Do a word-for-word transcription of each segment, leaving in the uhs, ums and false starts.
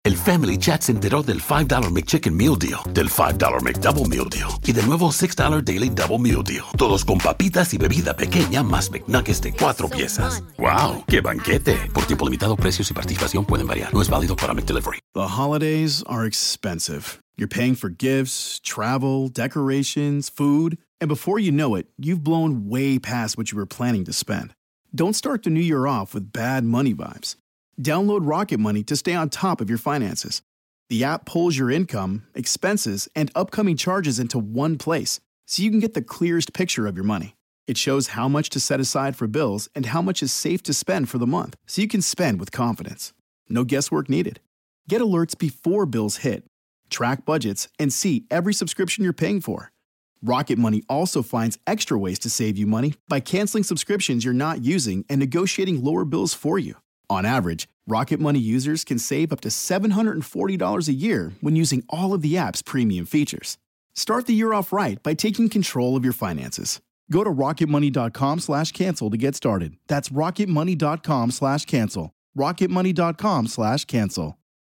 El Family Chat se enteró del five dollar McChicken Meal Deal, del five dollar McDouble Meal Deal y del nuevo six dollar Daily Double Meal Deal. Todos con papitas y bebida pequeña más McNuggets de cuatro piezas. ¡Wow! ¡Qué banquete! Por tiempo limitado, precios y participación pueden variar. No es válido para McDelivery. The holidays are expensive. You're paying for gifts, travel, decorations, food, and before you know it, you've blown way past what you were planning to spend. Don't start the new year off with bad money vibes. Download Rocket Money to stay on top of your finances. The app pulls your income, expenses, and upcoming charges into one place, so you can get the clearest picture of your money. It shows how much to set aside for bills and how much is safe to spend for the month, so you can spend with confidence. No guesswork needed. Get alerts before bills hit, track budgets, and see every subscription you're paying for. Rocket Money also finds extra ways to save you money by canceling subscriptions you're not using and negotiating lower bills for you. On average, Rocket Money users can save up to seven hundred forty dollars a year when using all of the app's premium features. Start the year off right by taking control of your finances. Go to rocketmoney.com slash cancel to get started. That's rocketmoney.com slash cancel. rocketmoney.com slash cancel.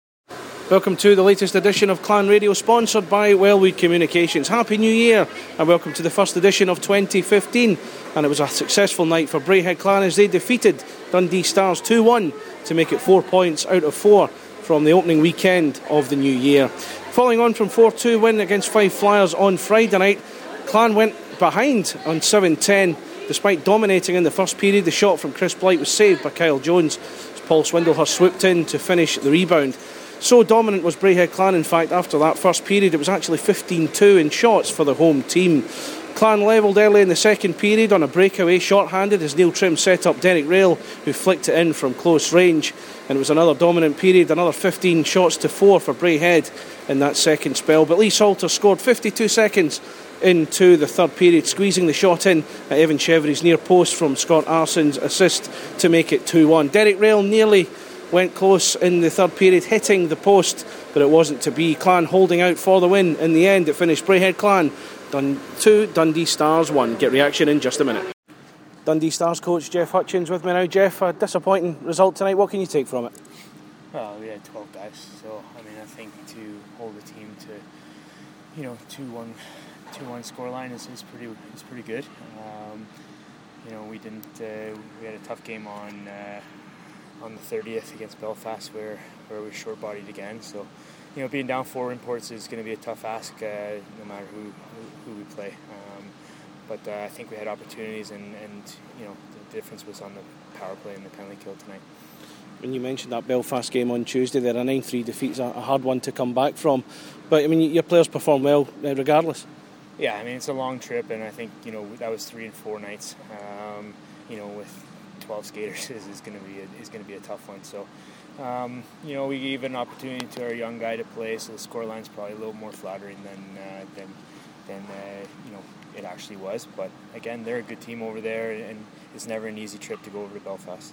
Welcome to the latest edition of Clan Radio, sponsored by Wellwood Communications. Happy New Year and welcome to the first edition of twenty fifteen. And it was a successful night for Braehead Clan as they defeated Dundee Stars two one to make it four points out of four from the opening weekend of the new year. Following on from four two win against Fife Flyers on Friday night, Clan went behind on seven ten. Despite dominating in the first period, the shot from Chris Blight was saved by Kyle Jones as Paul Swindlehurst swooped in to finish the rebound. So dominant was Braehead Clan, in fact, after that first period, it was actually fifteen two in shots for the home team. Clan levelled early in the second period on a breakaway short-handed as Neil Trim set up Derek Rail, who flicked it in from close range. And it was another dominant period, another fifteen shots to four for Braehead in that second spell. But Lee Salter scored fifty-two seconds into the third period, squeezing the shot in at Evan Chevery's near post from Scott Arson's assist to make it two one. Derek Rail nearly went close in the third period, hitting the post, but it wasn't to be. Clan holding out for the win. In the end, it finished Braehead Clan Dun- two, Dundee Stars one. Get reaction in just a minute. Dundee Stars coach Jeff Hutchins with me now. Jeff, a disappointing result tonight. What can you take from it? Well, we had twelve guys, so I mean, I think to hold the team to, you know, two one, two one scoreline is, is pretty is pretty good. Um, you know, we didn't uh, we had a tough game on uh, on the thirtieth against Belfast where where we short bodied again. So, you know, being down four imports is going to be a tough ask, uh, no matter who, who, who we play. Um, but uh, I think we had opportunities, and, and you know, the difference was on the power play and the penalty kill tonight. When you mentioned that Belfast game on Tuesday, there a nine three defeat's a hard one to come back from. But I mean, your players perform well uh, regardless. Yeah, I mean, it's a long trip, and I think, you know, that was three and four nights. Um, you know, with twelve skaters is, is going to be a, is going to be a tough one. So, um, you know, we gave an opportunity to our young guy to play, so the scoreline's probably a little more flattering than uh, than than uh, you know it actually was. But again, they're a good team over there, and it's never an easy trip to go over to Belfast.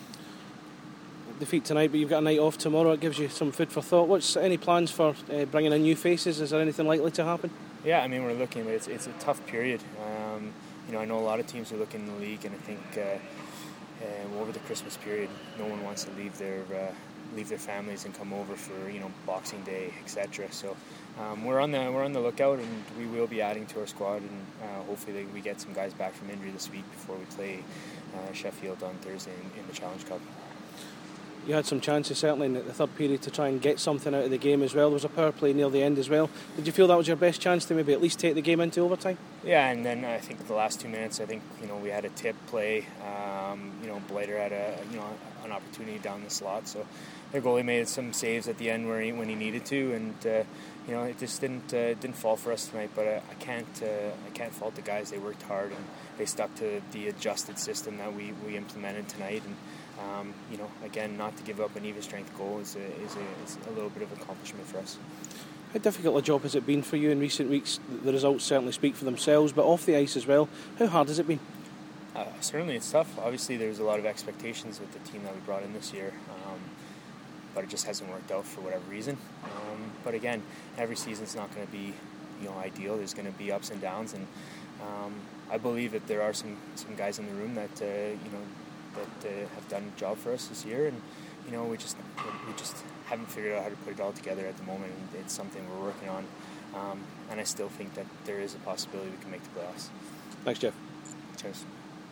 Defeat tonight, but you've got a night off tomorrow. It gives you some food for thought. What's any plans for uh, bringing in new faces? Is there anything likely to happen? Yeah, I mean, we're looking, but it's it's a tough period. Um, you know, I know a lot of teams are looking in the league, and I think uh, uh, over the Christmas period, no one wants to leave their uh, leave their families and come over for, you know, Boxing Day, et cetera. So um, we're on the we're on the lookout, and we will be adding to our squad, and uh, hopefully we get some guys back from injury this week before we play uh, Sheffield on Thursday in, in the Challenge Cup. You had some chances certainly in the third period to try and get something out of the game as well. There was a power play near the end as well. Did you feel that was your best chance to maybe at least take the game into overtime? Yeah, and then I think the last two minutes, I think, you know, we had a tip play. Um, you know, Blighter had a you know an opportunity down the slot, so their goalie made some saves at the end where he, when he needed to, and uh, you know, it just didn't uh, didn't fall for us tonight. But I, I can't uh, I can't fault the guys. They worked hard and they stuck to the adjusted system that we, we implemented tonight. And Um, you know, again, not to give up an even strength goal is a, is, a, is a little bit of accomplishment for us. How difficult a job has it been for you in recent weeks? The results certainly speak for themselves, but off the ice as well, how hard has it been? Uh, certainly it's tough. Obviously there's a lot of expectations with the team that we brought in this year, um, but it just hasn't worked out for whatever reason. Um, but again, every season's not going to be, you know, ideal. There's going to be ups and downs, and um, I believe that there are some, some guys in the room that, uh, you know, that uh, have done a job for us this year, and you know, we just we just haven't figured out how to put it all together at the moment, and it's something we're working on. Um, and I still think that there is a possibility we can make the playoffs. Thanks, Jeff. Cheers.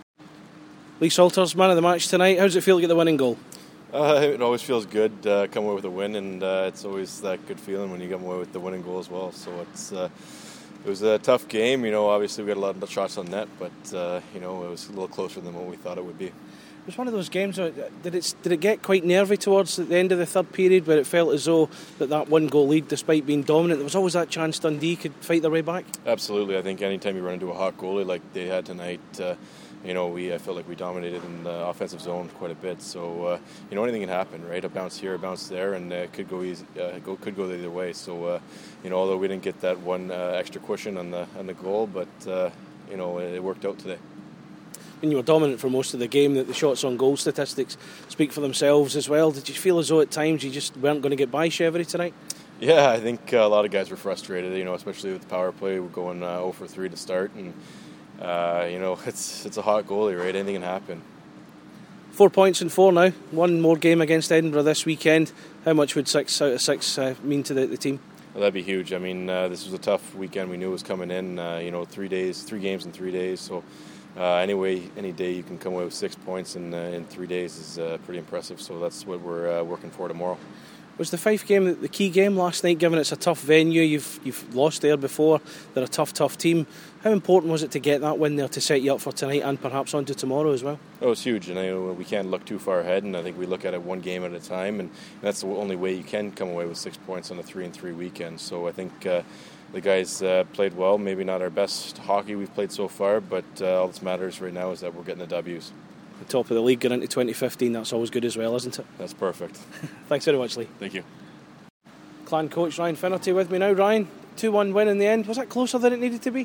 Lee Salters, man of the match tonight. How does it feel to get the winning goal? Uh, it always feels good uh, coming away with a win, and uh, it's always that good feeling when you come away with the winning goal as well. So it's uh, it was a tough game. You know, obviously we got a lot of shots on net, but uh, you know, it was a little closer than what we thought it would be. It was one of those games. Uh, did it did it get quite nervy towards the end of the third period, where it felt as though that that one goal lead, despite being dominant, there was always that chance Dundee could fight their way back? Absolutely. I think anytime you run into a hot goalie like they had tonight, uh, you know, we I felt like we dominated in the offensive zone quite a bit. So uh, you know, anything can happen, right? A bounce here, a bounce there, and uh, it could go easy. Uh, go could go either way. So uh, you know, although we didn't get that one uh, extra cushion on the on the goal, but uh, you know, it worked out today. When you were dominant for most of the game, that the shots on goal statistics speak for themselves as well. Did you feel as though at times you just weren't going to get by Chevery tonight? Yeah, I think a lot of guys were frustrated, you know, especially with the power play. We're going uh, oh for three to start, and uh, you know, it's it's a hot goalie, right? Anything can happen. Four points in four now. One more game against Edinburgh this weekend. How much would six out of six uh, mean to the, the team? Well, that'd be huge. I mean, uh, this was a tough weekend. We knew it was coming in. Uh, you know, three days, three games in three days. So. Uh, anyway, any day you can come away with six points in uh, in three days is uh, pretty impressive. So that's what we're uh, working for tomorrow. Was the Fife game the key game last night? Given it's a tough venue, you've you've lost there before. They're a tough, tough team. How important was it to get that win there to set you up for tonight and perhaps onto tomorrow as well? Oh, it's huge, and I know we can't look too far ahead. And I think we look at it one game at a time, and that's the only way you can come away with six points on a three and three weekend. So I think. Uh, The guys uh, played well, maybe not our best hockey we've played so far, but uh, all that matters right now is that we're getting the W's. The top of the league going into twenty fifteen, that's always good as well, isn't it? That's perfect. Thanks very much, Lee. Thank you. Clan coach Ryan Finnerty with me now. Ryan, two one win in the end. Was that closer than it needed to be?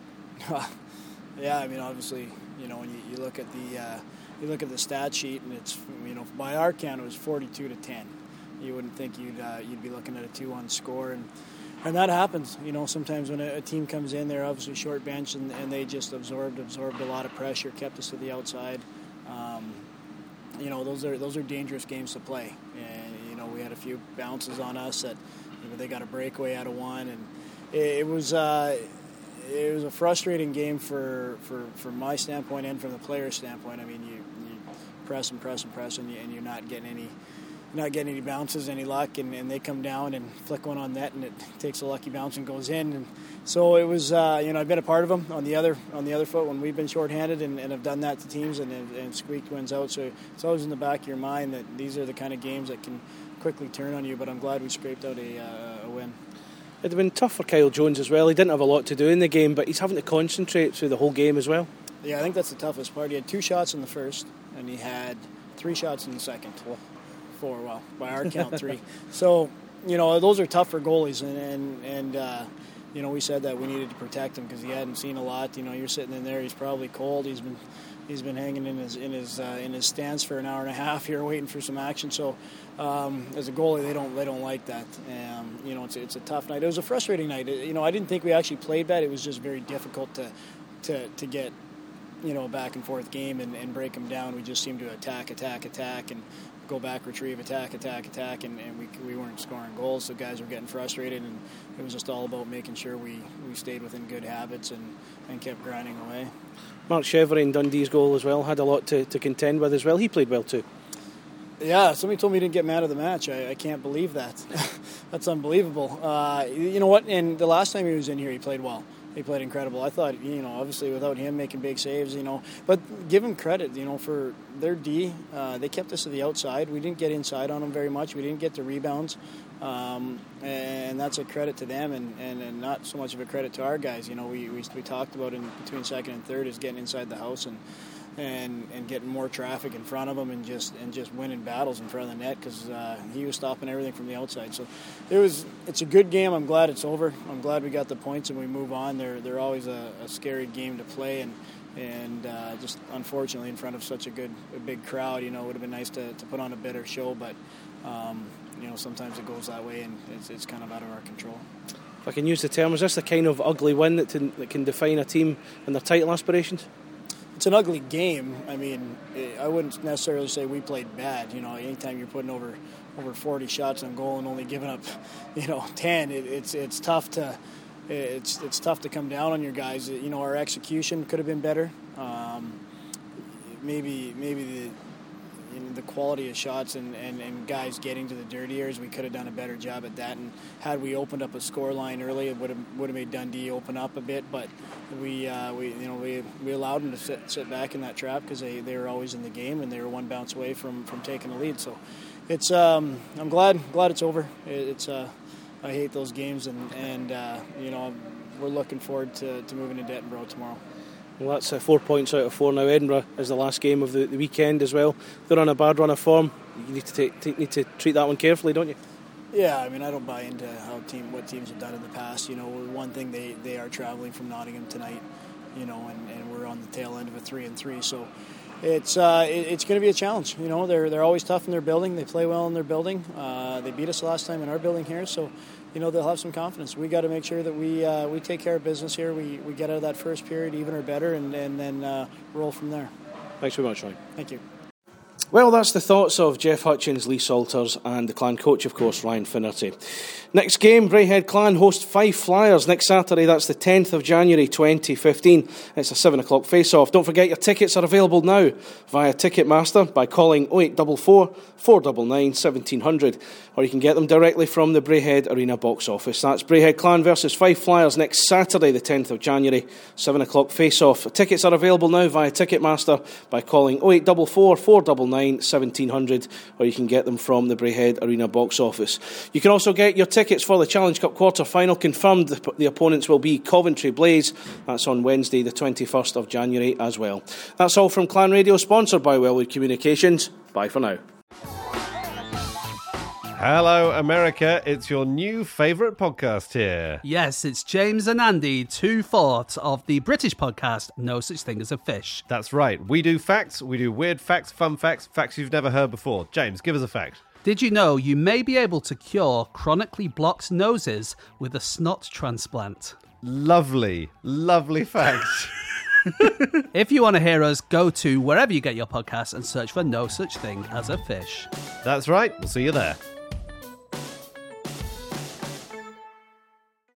Yeah, I mean, obviously, you know, when you, you look at the uh, you look at the stat sheet, and it's, you know, by our count, it was forty-two to ten. You wouldn't think you'd uh, you'd be looking at a two one score, and and that happens. You know, sometimes when a, a team comes in, they're obviously short bench, and, and they just absorbed absorbed a lot of pressure, kept us to the outside. Um, you know, those are those are dangerous games to play, and you know, we had a few bounces on us that, you know, they got a breakaway out of one, and it, it was. Uh, It was a frustrating game for, for, from my standpoint and from the player's standpoint. I mean, you, you press and press and press, and, you, and you're not getting any, not getting any bounces, any luck, and, and they come down and flick one on net, and it takes a lucky bounce and goes in. And so it was, uh, you know, I've been a part of them on the other on the other foot when we've been shorthanded, and, and have done that to teams, and, and, and squeaked wins out. So it's always in the back of your mind that these are the kind of games that can quickly turn on you. But I'm glad we scraped out a, uh, a win. It'd have been tough for Kyle Jones as well. He didn't have a lot to do in the game, but he's having to concentrate through the whole game as well. Yeah, I think that's the toughest part. He had two shots in the first, and he had three shots in the second. Well, four, well, by our count, three. So, you know, those are tough for goalies, and, and, and uh, you know, we said that we needed to protect him because he hadn't seen a lot. You know, you're sitting in there, he's probably cold. He's been he's been hanging in his in his uh, in his stance for an hour and a half here, waiting for some action. So, um, as a goalie, they don't they don't like that. Um, you know, it's it's a tough night. It was a frustrating night. It, you know, I didn't think we actually played bad. It was just very difficult to to to get, you know, a back and forth game and, and break them down. We just seemed to attack, attack, attack, and go back, retrieve, attack, attack, attack, and, and we we weren't scoring goals. So guys were getting frustrated, and it was just all about making sure we, we stayed within good habits and, and kept grinding away. Mark Chevery in Dundee's goal as well had a lot to, to contend with as well. He played well too. Yeah, somebody told me he didn't get man of the match. I, I can't believe that. That's unbelievable. Uh, you know what? And the last time he was in here, he played well. He played incredible. I thought, you know, obviously without him making big saves, you know, but give him credit, you know, for their D. Uh, they kept us to the outside. We didn't get inside on them very much. We didn't get the rebounds, um, and that's a credit to them, and, and, and not so much of a credit to our guys. You know, we we, we talked about in between second and third is getting inside the house and. And, and getting more traffic in front of him and just and just winning battles in front of the net because uh, he was stopping everything from the outside. So it was it's a good game. I'm glad it's over. I'm glad we got the points and we move on. They're they're always a, a scary game to play and and uh, just unfortunately in front of such a good a big crowd. You know, it would have been nice to, to put on a better show, but um, you know sometimes it goes that way and it's it's kind of out of our control. If I can use the term, is this the kind of ugly win that can, that can define a team and their title aspirations? it's an ugly game. I mean, I wouldn't necessarily say we played bad. You know, anytime you're putting over over forty shots on goal and only giving up, you know, ten, it, it's it's tough to it's it's tough to come down on your guys. You know, our execution could have been better. Um, maybe maybe the you know, the quality of shots and, and, and guys getting to the dirty areas, we could have done a better job at that. And had we opened up a score line early, it would have would have made Dundee open up a bit. But we uh, we you know we we allowed them to sit sit back in that trap because they, they were always in the game and they were one bounce away from, from taking the lead. So it's um, I'm glad glad it's over. It, it's uh, I hate those games and and uh, you know we're looking forward to, to moving to Dettenborough tomorrow. Well, that's uh, four points out of four now. Edinburgh is the last game of the, the weekend as well. They're on a bad run of form. You need to take, take, need to treat that one carefully, don't you? Yeah, I mean, I don't buy into how team what teams have done in the past. You know, one thing they, they are traveling from Nottingham tonight, you know, and, and we're on the tail end of a three and three. So it's uh, it, it's going to be a challenge. You know, they're they're always tough in their building. They play well in their building. Uh, they beat us last time in our building here, so. You know, they'll have some confidence. We got to make sure that we uh, we take care of business here. We we get out of that first period even or better, and, and then uh, roll from there. Thanks very much, Ryan. Thank you. Well, that's the thoughts of Jeff Hutchins, Lee Salters and the Clan coach, of course, Ryan Finnerty. Next game, Braehead Clan host Fife Flyers next Saturday. That's the tenth of January twenty fifteen. It's a seven o'clock face-off. Don't forget your tickets are available now via Ticketmaster by calling oh eight four four, four nine nine, one seven hundred, or you can get them directly from the Braehead Arena box office. That's Braehead Clan versus Fife Flyers next Saturday, the tenth of January, seven o'clock face-off. Tickets are available now via Ticketmaster by calling oh eight four four, four nine nine, one seven hundred, or you can get them from the Braehead Arena box office. You can also get your tickets for the Challenge Cup quarter final confirmed. The, the opponents will be Coventry Blaze. That's on Wednesday the twenty-first of January as well. That's all from Clan Radio, sponsored by Wellwood Communications. Bye for now. Hello, America. It's your new favourite podcast here. Yes, it's James and Andy, two fourths of the British podcast No Such Thing as a Fish. That's right. We do facts, we do weird facts, fun facts, facts you've never heard before. James, give us a fact. Did you know you may be able to cure chronically blocked noses with a snot transplant? Lovely, lovely fact. If you want to hear us, go to wherever you get your podcasts and search for No Such Thing as a Fish. That's right. We'll see you there.